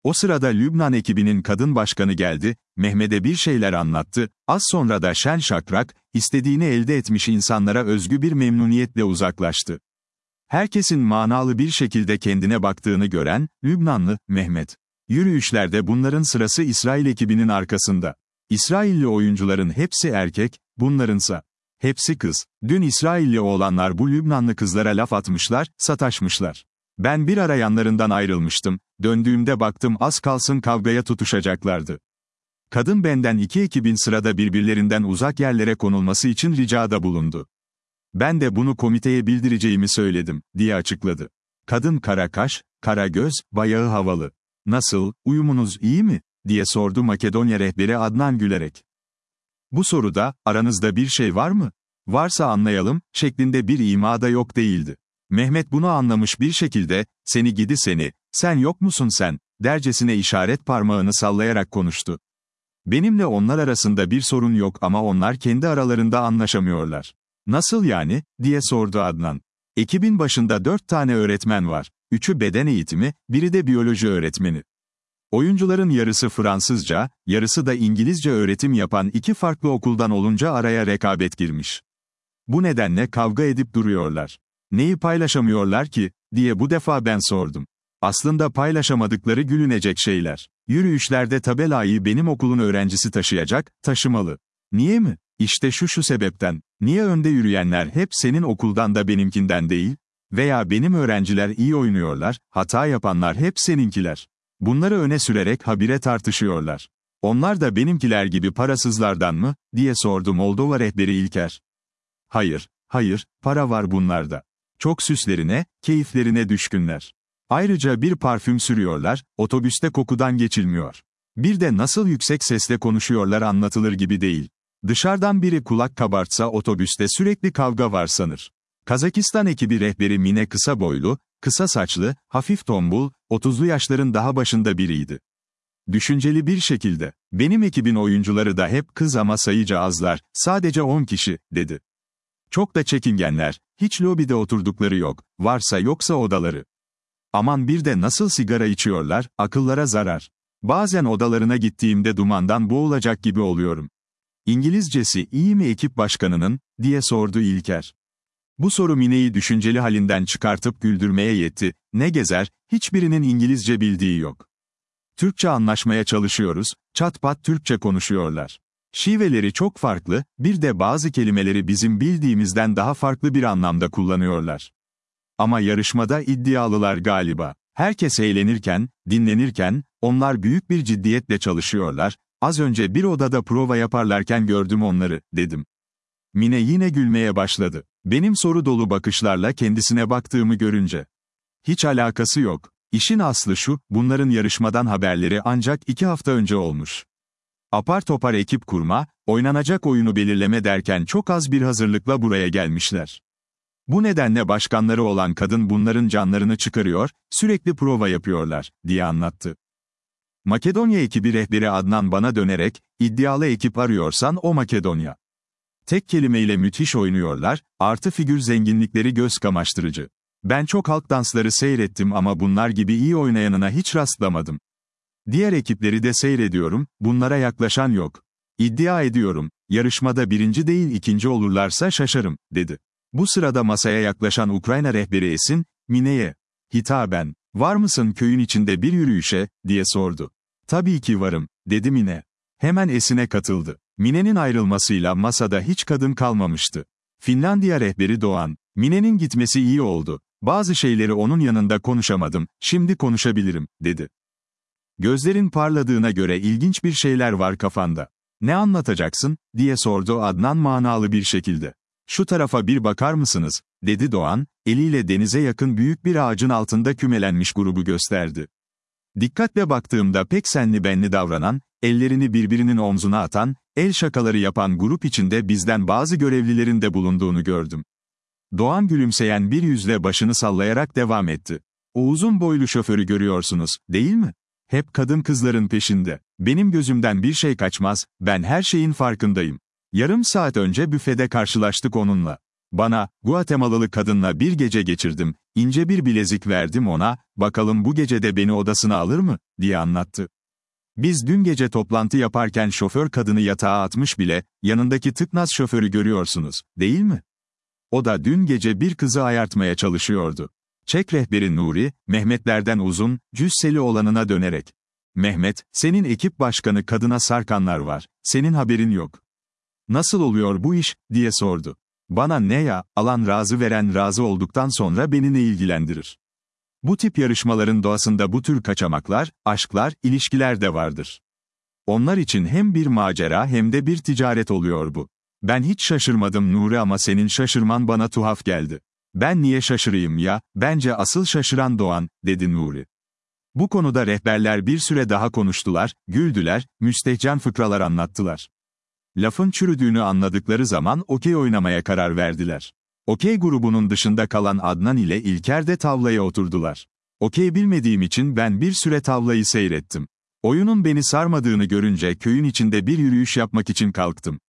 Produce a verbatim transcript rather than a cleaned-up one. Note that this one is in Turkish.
O sırada Lübnan ekibinin kadın başkanı geldi, Mehmet'e bir şeyler anlattı, az sonra da şen şakrak, istediğini elde etmiş insanlara özgü bir memnuniyetle uzaklaştı. Herkesin manalı bir şekilde kendine baktığını gören, Lübnanlı, Mehmet. Yürüyüşlerde bunların sırası İsrail ekibinin arkasında. İsrailli oyuncuların hepsi erkek, bunlarınsa hepsi kız. Dün İsrailli oğlanlar bu Lübnanlı kızlara laf atmışlar, sataşmışlar. Ben bir ara yanlarından ayrılmıştım, döndüğümde baktım az kalsın kavgaya tutuşacaklardı. Kadın benden iki ekibin sırada birbirlerinden uzak yerlere konulması için ricada bulundu. Ben de bunu komiteye bildireceğimi söyledim, diye açıkladı. Kadın kara kaş, kara göz, bayağı havalı. Nasıl, uyumunuz iyi mi? Diye sordu Makedonya rehberi Adnan gülerek. Bu soruda, aranızda bir şey var mı? Varsa anlayalım, şeklinde bir ima da yok değildi. Mehmet bunu anlamış bir şekilde, seni gidi seni, sen yok musun sen, dercesine işaret parmağını sallayarak konuştu. Benimle onlar arasında bir sorun yok ama onlar kendi aralarında anlaşamıyorlar. Nasıl yani, diye sordu Adnan. Ekibin başında dört tane öğretmen var. Üçü beden eğitimi, biri de biyoloji öğretmeni. Oyuncuların yarısı Fransızca, yarısı da İngilizce öğretim yapan iki farklı okuldan olunca araya rekabet girmiş. Bu nedenle kavga edip duruyorlar. Neyi paylaşamıyorlar ki, diye bu defa ben sordum. Aslında paylaşamadıkları gülünecek şeyler. Yürüyüşlerde tabelayı benim okulun öğrencisi taşıyacak, taşımalı. Niye mi? İşte şu şu sebepten. Niye önde yürüyenler hep senin okuldan da benimkinden değil? Veya benim öğrenciler iyi oynuyorlar, hata yapanlar hep seninkiler. Bunları öne sürerek habire tartışıyorlar. Onlar da benimkiler gibi parasızlardan mı, diye sordu Moldova rehberi İlker. Hayır, hayır, para var bunlarda. Çok süslerine, keyiflerine düşkünler. Ayrıca bir parfüm sürüyorlar, otobüste kokudan geçilmiyor. Bir de nasıl yüksek sesle konuşuyorlar anlatılır gibi değil. Dışarıdan biri kulak kabartsa otobüste sürekli kavga var sanır. Kazakistan ekibi rehberi Mine kısa boylu, kısa saçlı, hafif tombul, otuzlu yaşların daha başında biriydi. Düşünceli bir şekilde, benim ekibin oyuncuları da hep kız ama sayıca azlar, sadece on kişi, dedi. Çok da çekingenler, hiç lobide oturdukları yok, varsa yoksa odaları. Aman bir de nasıl sigara içiyorlar, akıllara zarar. Bazen odalarına gittiğimde dumandan boğulacak gibi oluyorum. İngilizcesi iyi mi ekip başkanının, diye sordu İlker. Bu soru Mine'yi düşünceli halinden çıkartıp güldürmeye yetti, ne gezer, hiçbirinin İngilizce bildiği yok. Türkçe anlaşmaya çalışıyoruz, çat pat Türkçe konuşuyorlar. Şiveleri çok farklı, bir de bazı kelimeleri bizim bildiğimizden daha farklı bir anlamda kullanıyorlar. Ama yarışmada iddialılar galiba. Herkes eğlenirken, dinlenirken, onlar büyük bir ciddiyetle çalışıyorlar, az önce bir odada prova yaparlarken gördüm onları, dedim. Mine yine gülmeye başladı. Benim soru dolu bakışlarla kendisine baktığımı görünce. Hiç alakası yok. İşin aslı şu, bunların yarışmadan haberleri ancak iki hafta önce olmuş. Apar topar ekip kurma, oynanacak oyunu belirleme derken çok az bir hazırlıkla buraya gelmişler. Bu nedenle başkanları olan kadın bunların canlarını çıkarıyor, sürekli prova yapıyorlar, diye anlattı. Makedonya ekibi rehberi Adnan bana dönerek, iddialı ekip arıyorsan o Makedonya. Tek kelimeyle müthiş oynuyorlar, artı figür zenginlikleri göz kamaştırıcı. Ben çok halk dansları seyrettim ama bunlar gibi iyi oynayanına hiç rastlamadım. Diğer ekipleri de seyrediyorum, bunlara yaklaşan yok. İddia ediyorum, yarışmada birinci değil ikinci olurlarsa şaşarım, dedi. Bu sırada masaya yaklaşan Ukrayna rehberi Esin, Mine'ye hitaben, var mısın köyün içinde bir yürüyüşe, diye sordu. Tabii ki varım, dedi Mine. Hemen Esin'e katıldı. Mine'nin ayrılmasıyla masada hiç kadın kalmamıştı. Finlandiya rehberi Doğan, Mine'nin gitmesi iyi oldu. Bazı şeyleri onun yanında konuşamadım, şimdi konuşabilirim, dedi. Gözlerin parladığına göre ilginç bir şeyler var kafanda. Ne anlatacaksın, diye sordu Adnan manalı bir şekilde. Şu tarafa bir bakar mısınız, dedi Doğan, eliyle denize yakın büyük bir ağacın altında kümelenmiş grubu gösterdi. Dikkatle baktığımda pek senli benli davranan, ellerini birbirinin omzuna atan, el şakaları yapan grup içinde bizden bazı görevlilerin de bulunduğunu gördüm. Doğan gülümseyen bir yüzle başını sallayarak devam etti. O uzun boylu şoförü görüyorsunuz, değil mi? Hep kadın kızların peşinde. Benim gözümden bir şey kaçmaz, ben her şeyin farkındayım. Yarım saat önce büfede karşılaştık onunla. Bana, Guatemalalı kadınla bir gece geçirdim, ince bir bilezik verdim ona, bakalım bu gece de beni odasına alır mı, diye anlattı. Biz dün gece toplantı yaparken şoför kadını yatağa atmış bile, yanındaki tıknaz şoförü görüyorsunuz, değil mi? O da dün gece bir kızı ayartmaya çalışıyordu. Çek rehberi Nuri, Mehmetlerden uzun, cüsseli olanına dönerek. Mehmet, senin ekip başkanı kadına sarkanlar var, senin haberin yok. Nasıl oluyor bu iş, diye sordu. Bana ne ya, alan razı veren razı olduktan sonra beni ne ilgilendirir? Bu tip yarışmaların doğasında bu tür kaçamaklar, aşklar, ilişkiler de vardır. Onlar için hem bir macera hem de bir ticaret oluyor bu. Ben hiç şaşırmadım Nuri ama senin şaşırman bana tuhaf geldi. Ben niye şaşırayım ya, bence asıl şaşıran Doğan, dedi Nuri. Bu konuda rehberler bir süre daha konuştular, güldüler, müstehcen fıkralar anlattılar. Lafın çürüdüğünü anladıkları zaman okey oynamaya karar verdiler. Okey grubunun dışında kalan Adnan ile İlker de tavlaya oturdular. Okey bilmediğim için ben bir süre tavlayı seyrettim. Oyunun beni sarmadığını görünce köyün içinde bir yürüyüş yapmak için kalktım.